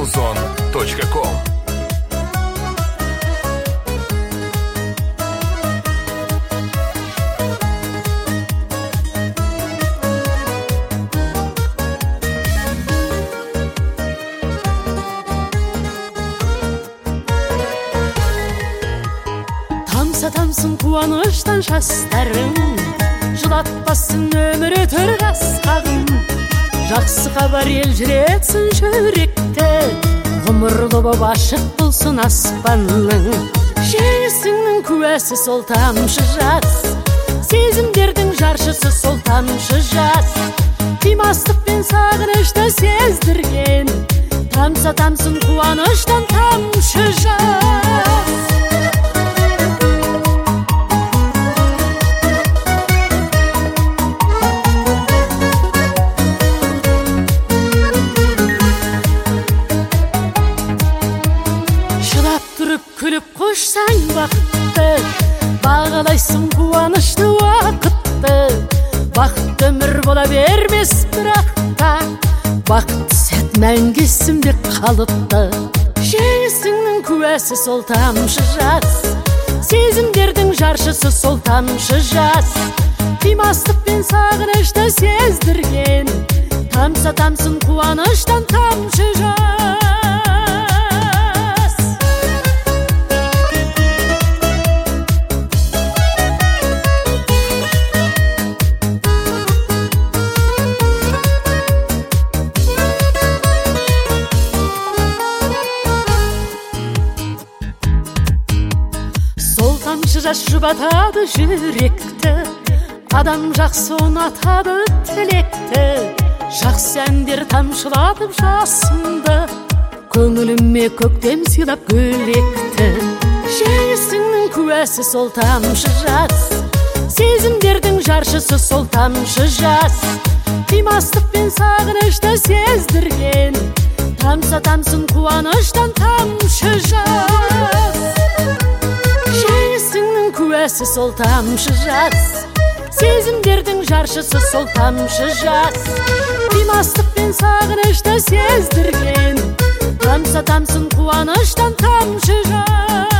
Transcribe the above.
muzon.com. Tamsın kuanıştan şastарың, жылатпасын өмір өтір қасқағым. Жақсы хабар елжіретсін жүректі, ғұмырлы боп ашық болсын аспанның. Жеңісіңнің куәсі сол тамшы жас, сезімдердің жаршысы сол тамшы жас. Қимастық пен сағынышты сездірген, тамсын қуаныштан тамшы жас. Күліп қошсаң бақытты, бағалайсың қуанышты уақытты. Бақытты өмір бола бермес бірақ та, бақытты сәт мәңгі есімде қалыпты. Жеңісіңнің куәсі сол тамшы жас, сезімдердің жаршысы сол тамшы жас. Қимастық пен сағынышты сездірген, тамсын қуаныштан тамшы жас. Тамшы жас жұбатады жүректі, адам жақсы ұнатады тілекті. Жақсы әндер тамшылатып жасымды, көңіліме көктем сыйлап көлекті. Жеңісіңнің куәсі сол тамшы жас, сезімдердің жаршысы сол тамшы жас. Қимастық пен сағынышты сездірген, тамсын қуаныштан тамшы жас. Жеңісіңнің куәсі сол тамшы жас, сезімдердің жаршысы сол тамшы жас. Қимастық пен сағынышты сездірген, тамсын қуаныштан тамшы жас.